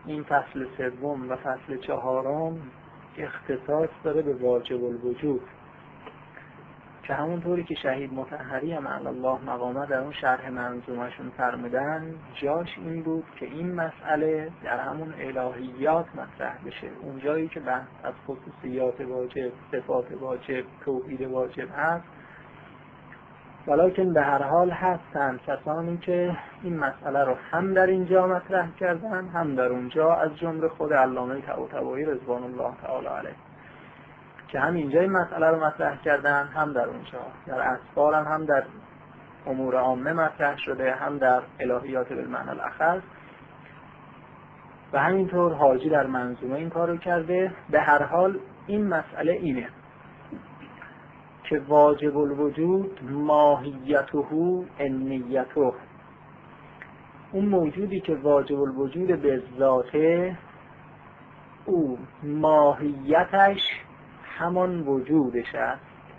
این فصل سوم و فصل چهارم اختصاص داره به واجب الوجود که همونطوری که شهید مطهری هم الله مقامه در اون شرح منظومشون فرمودن، جاش این بود که این مسئله در همون الهیات مطرح بشه، اون جایی که بحث از خصوصیات واجب، صفات واجب، توحید واجب هست. ولیکن به هر حال هستن کسانی که این مسئله رو هم در اینجا مطرح کردن هم در اونجا، از جمله خود علامه طباطبایی رضوان الله تعالی علیه که هم اینجا این مسئله رو مطرح کردن هم در اونجا، در اسفار هم در امور عامه مطرح شده، هم در الهیات بالمعنی الاخص، و همینطور حاجی در منظومه این کارو کرده. به هر حال این مسئله اینه که واجب الوجود ماهیته انیته، اون موجودی که واجب الوجود به ذاته، او ماهیتش همان وجودش است.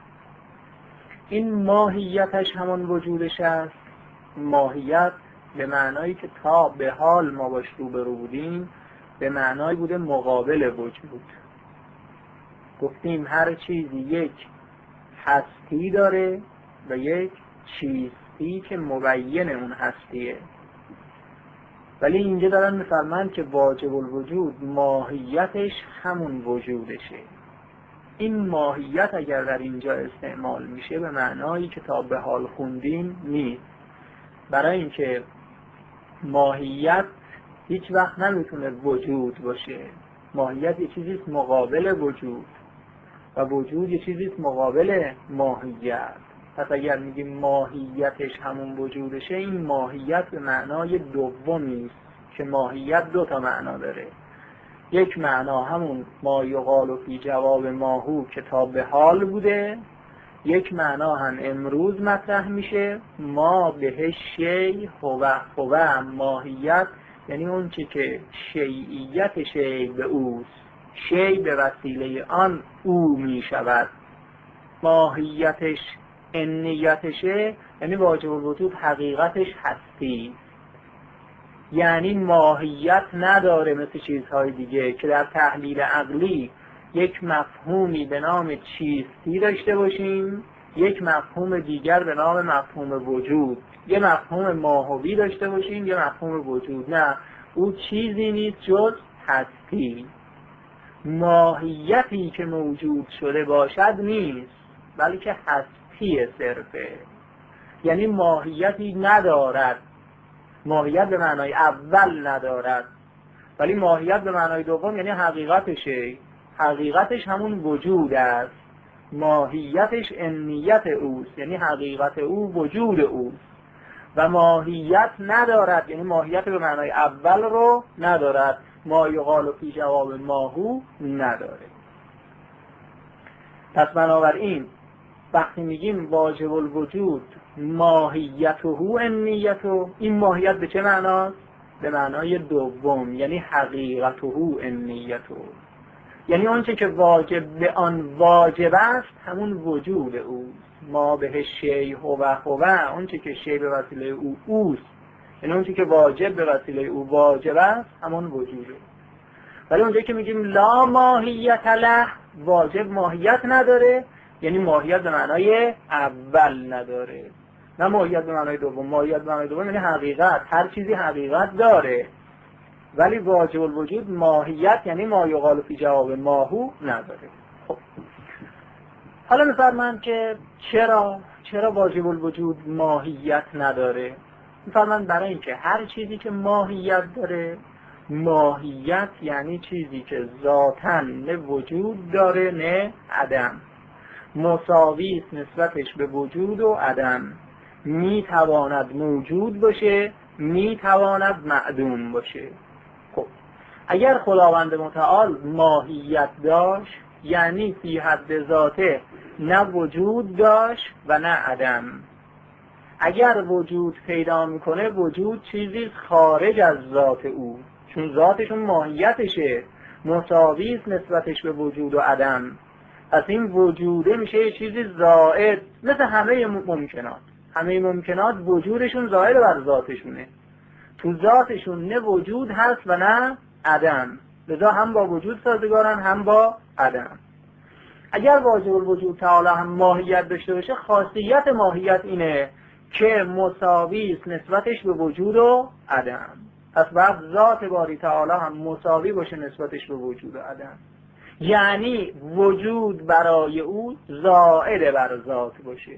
این ماهیتش همان وجودش است، ماهیت به معنایی که تا به حال ما باش روبرو بودیم به معنایی بوده مقابل وجود. گفتیم هر چیزی یک هستی داره و یک چیزی که مبین اون هستیه، ولی اینجا دارن میفرمند که واجب الوجود ماهیتش همون وجودشه. این ماهیت اگر در اینجا استعمال میشه به معنایی که تا به حال خوندیم نیست، برای اینکه ماهیت هیچ وقت نمیتونه وجود باشه. ماهیت یه چیزیست مقابل وجود و وجود یه چیزیست مقابل ماهیت. پس اگر میگیم ماهیتش همون وجودشه، این ماهیت به معنای دومیست که ماهیت دو تا معنا داره. یک معنا همون ما یقال فی جواب ماهو که تا به حال بوده، یک معنا هم امروز مطرح میشه ما به شیء هو ماهیت، یعنی اون چی که شیعیت شیء به اوست، شیء به وسیله آن او میشود. ماهیتش انیتشه، یعنی واجب الوجود حقیقتش هستی، یعنی ماهیت نداره مثل چیزهای دیگه که در تحلیل عقلی یک مفهومی به نام چیستی داشته باشیم، یک مفهوم دیگر به نام مفهوم وجود، یه مفهوم ماهوی داشته باشیم، یه مفهوم وجود. نه، او چیزی نیست جز هستی. ماهیتی که موجود شده باشد نیست، بلکه هستی صرفه، یعنی ماهیتی ندارد. ماهیت به معنای اول ندارد، ولی ماهیت به معنای دوم یعنی حقیقتشه. حقیقتش همون وجود است، ماهیتش انیت اوست، یعنی حقیقت او وجود اوست. و ماهیت ندارد، یعنی ماهیت به معنای اول رو ندارد، ما یقال فی جواب ماهو نداره. پس بنابراین وقتی میگیم واجب الوجود ماهیته انیته، این ماهیت به چه معناست؟ به معنای دوم، یعنی حقیقته انیته، یعنی آنچه که واجب به آن واجب است همون وجود اوست. ما به شیء هو آنچه که شیء به وسیله او اوست، یعنی آنچه که واجب به وسیله او واجب است همون وجوده. ولی اونجایی که میگیم لا ماهیت له، واجب ماهیت نداره، یعنی ماهیت به معنای اول نداره، نه ماهیت به معنای دوم. ماهیت به معنای دوم یعنی حقیقت، هر چیزی حقیقت داره، ولی واجب الوجود ماهیت یعنی ما یقال فی جواب ماهو نداره. خب حالا میفرمایند که چرا واجب الوجود ماهیت نداره؟ میفرمایند برای اینکه هر چیزی که ماهیت داره، ماهیت یعنی چیزی که ذاتاً نه وجود داره نه عدم، مساوی است نسبتش به وجود و عدم، میتواند موجود باشه میتواند معدوم باشه. خب اگر خداوند متعال ماهیت داشت، یعنی فی حد ذاته نه وجود داشت و نه عدم. اگر وجود پیدا میکنه، وجود چیزی خارج از ذات او، چون ذاتشون ماهیتشه، مساوی است نسبتش به وجود و عدم. پس این وجوده میشه یه چیزی زائد، مثل همه ممکنات. همه ممکنات وجودشون زائد بر ذاتشونه، تو ذاتشون نه وجود هست و نه عدم، لذا هم با وجود سازگارن هم با عدم. اگر واجب الوجود تعالی هم ماهیت داشته باشه، خاصیت ماهیت اینه که مساوی است نسبتش به وجود و عدم. پس بعد ذات باری تعالی هم مساوی باشه نسبتش به وجود و عدم، یعنی وجود برای او زائد بر ذات باشه.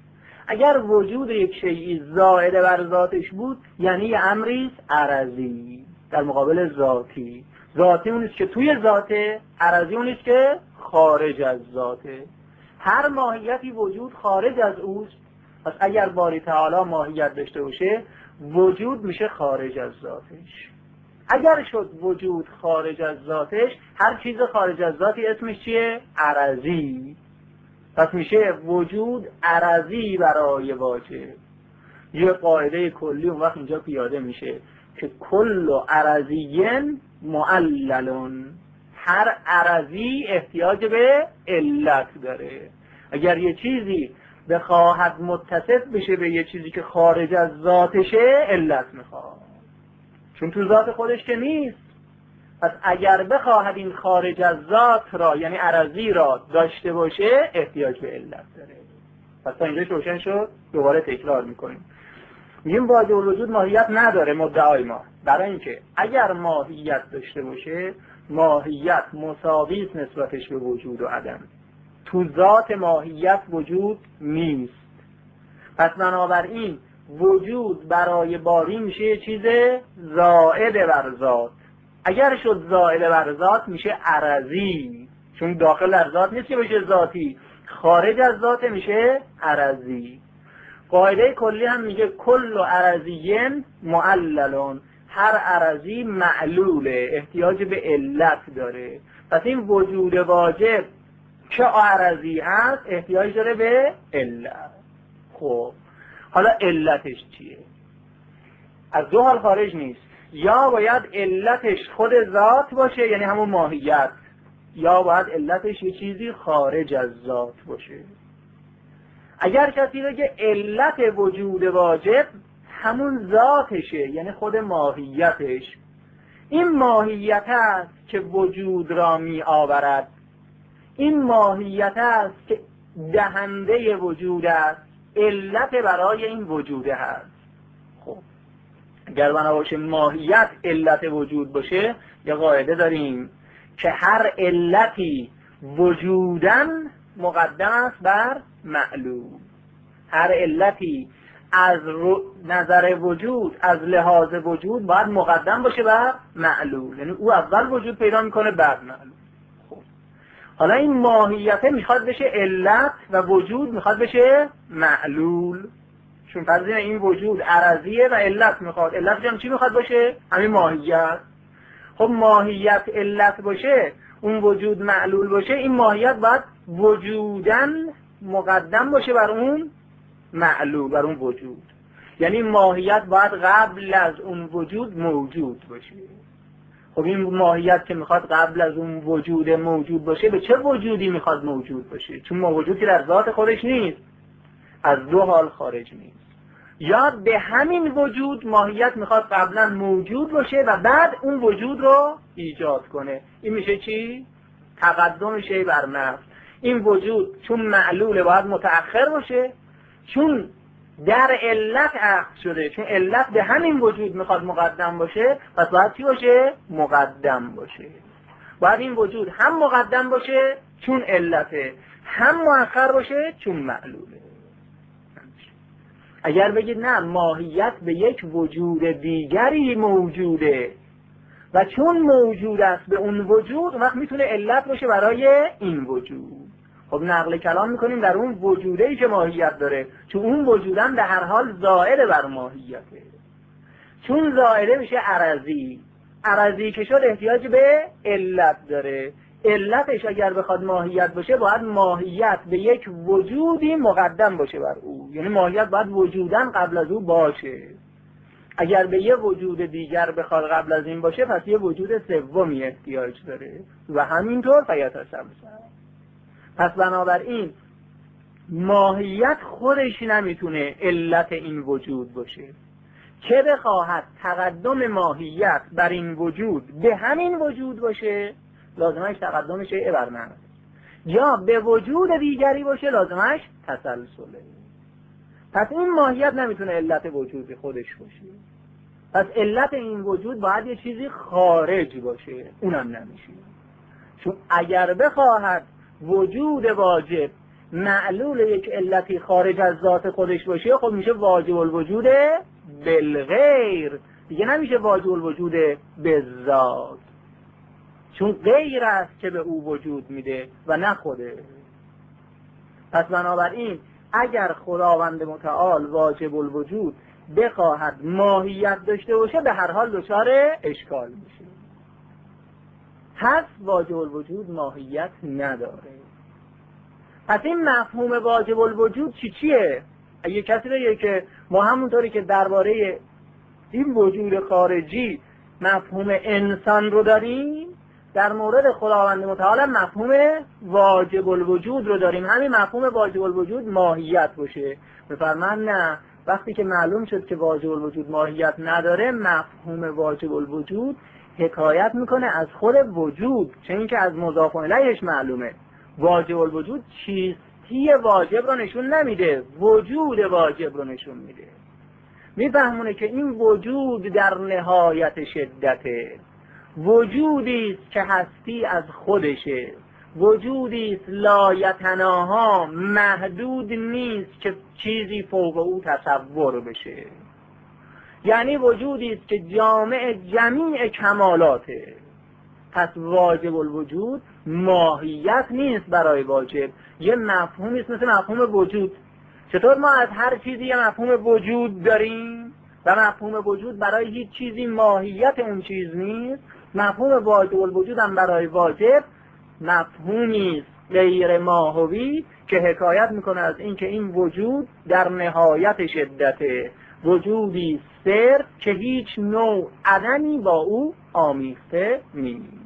اگر وجود یک شیئی زائد بر ذاتش بود، یعنی یه امری عرضی در مقابل ذاتی. ذاتی اونیست که توی ذاته، عرضی اونیست که خارج از ذاته. هر ماهیتی وجود خارج از اوست. پس اگر باری تعالی ماهیت داشته باشه، وجود میشه خارج از ذاتش. اگر شد وجود خارج از ذاتش، هر چیز خارج از ذاتی اسمش چیه؟ عرضی. پس میشه وجود عرضی برای واجب. یه قاعده کلی اون وقت اینجا پیاده میشه که کل عرضین معللون، هر عرضی احتیاج به علت داره. اگر یه چیزی بخواهد متصف بشه به یه چیزی که خارج از ذاتشه، علت میخواد، چون تو ذات خودش که نیست. پس اگر بخواهد این خارج از ذات را، یعنی عرضی را داشته باشه، احتیاج به علت داره. پس تا اینجا روشن شد. دوباره تکرار میکنیم. میگیم واجب الوجود ماهیت نداره مدعای ما، برای اینکه اگر ماهیت داشته باشه، ماهیت مساوی است نسبتش به وجود و عدم. تو ذات ماهیت وجود نیست. پس بنابراین وجود برای باری میشه یه چیز زائد بر ذات. اگر شد زائد بر ذات میشه عرضی، چون داخل در ذات نیست که بشه ذاتی، خارج از ذات میشه عرضی. قاعده کلی هم میگه کل عرضین معللون، هر عرضی معلوله، احتیاج به علت داره. پس این وجود واجب که عرضی هست احتیاج داره به علت. خب حالا علتش چیه؟ از دو حال خارج نیست. یا باید علتش خود ذات باشه، یعنی همون ماهیت، یا باید علتش یه چیزی خارج از ذات باشه. اگر کسی بگه علت وجود واجب همون ذاتشه، یعنی خود ماهیتش، این ماهیت است که وجود را می آورد، این ماهیت است که دهنده وجود است، علت برای این وجوده هست. خب اگر بنا باشه ماهیت علت وجود باشه، یه قاعده داریم که هر علتی وجودن مقدم است بر معلوم. هر علتی از نظر وجود، از لحاظ وجود باید مقدم باشه بر معلول، یعنی او اول وجود پیدا میکنه بعد معلول. خب حالا این ماهیت میخواد بشه علت و وجود میخواد بشه معلول، چون فرض این وجود عرضیه و علت میخواد. علت جمع چی میخواد باشه؟ همین ماهیت. خب ماهیت علت باشه، اون وجود معلول باشه، این ماهیت باید وجودن مقدم باشه بر اون معلول، بر اون وجود. یعنی ماهیت باید قبل از اون وجود موجود باشه. خب این ماهیت که میخواد قبل از اون وجود موجود باشه، به چه وجودی میخواد موجود باشه؟ چون موجودی در ذات خودش نیست، از دو حال خارج نیست. یا به همین وجود ماهیت میخواد قبلا موجود باشه و بعد اون وجود رو ایجاد کنه. این میشه چی؟ تقدم شی بر نفس. این وجود چون معلوله باید متأخر باشه، چون در علت عقد شده، چون علت به همین وجود میخواد مقدم باشه، پس باید چی باشه؟ مقدم باشه. باید این وجود هم مقدم باشه چون علته، هم مؤخر باشه چون معلوله. اگر بگید نه، ماهیت به یک وجود دیگری موجوده و چون موجود است به اون وجود، وقت میتونه علت باشه برای این وجود. خب نقل کلام میکنیم در اون وجوده‌ای که ماهیت داره، چون اون وجودم در هر حال زائد بر ماهیته. چون زائده میشه عرضی، عرضی که شد احتیاج به علت داره. علتش اگر بخواد ماهیت باشه، باید ماهیت به یک وجودی مقدم باشه بر او، یعنی ماهیت باید وجودن قبل از او باشه. اگر به یه وجود دیگر بخواد قبل از این باشه، پس یه وجود سومی احتیاج داره و همینطور فیتصل. پس بنابراین ماهیت خودش نمیتونه علت این وجود باشه، که بخواهد تقدم ماهیت بر این وجود به همین وجود باشه لازمش تقدم شیء بر معنی، یا به وجود دیگری باشه لازمش تسلسله. پس این ماهیت نمیتونه علت وجود خودش باشه، پس علت این وجود باید یه چیزی خارج باشه، اونم نمیشه. چون اگر بخواهد وجود واجب معلول یک علتی خارج از ذات خودش باشه، خب میشه واجب الوجود بالغیر، دیگه نمیشه واجب الوجود بالذات، چون غیر است که به او وجود میده و نه خوده. پس بنابراین اگر خداوند متعال واجب الوجود بخواهد ماهیت داشته باشه به هر حال دچار اشکال میشه. پس واجب الوجود ماهیت نداره. پس این مفهوم واجب الوجود چیه؟ اگه کسی بگه که ما همونطوری که درباره این وجود خارجی مفهوم انسان رو داریم، در مورد خداوند متعال مفهوم واجب الوجود رو داریم، همین مفهوم واجب الوجود ماهیت باشه. بفرمان نه، وقتی که معلوم شد که واجب الوجود ماهیت نداره، مفهوم واجب الوجود حکایت میکنه از خود وجود، چه اینکه از مضاف الیهش معلومه. واجب الوجود چیستی واجب رو نشون نمیده، وجود واجب رو نشون میده. میفهمونه که این وجود در نهایت شدته، وجودی است که هستی از خودشه، وجودی است لایتناها، محدود نیست که چیزی فوق او تصور بشه، یعنی وجودی است که جامع جمیع کمالاته. پس واجب الوجود ماهیت نیست برای واجب، یه مفهومی است مثل مفهوم وجود. چطور ما از هر چیزی یه مفهوم وجود داریم و مفهوم وجود برای هیچ چیزی ماهیت اون چیز نیست، مفهوم واجب الوجود هم برای واجب مفهومی است غیر ماهوی که حکایت میکنه از اینکه این وجود در نهایت شدته، وجودی صرف که هیچ نوع عدمی با او آمیخته نیست.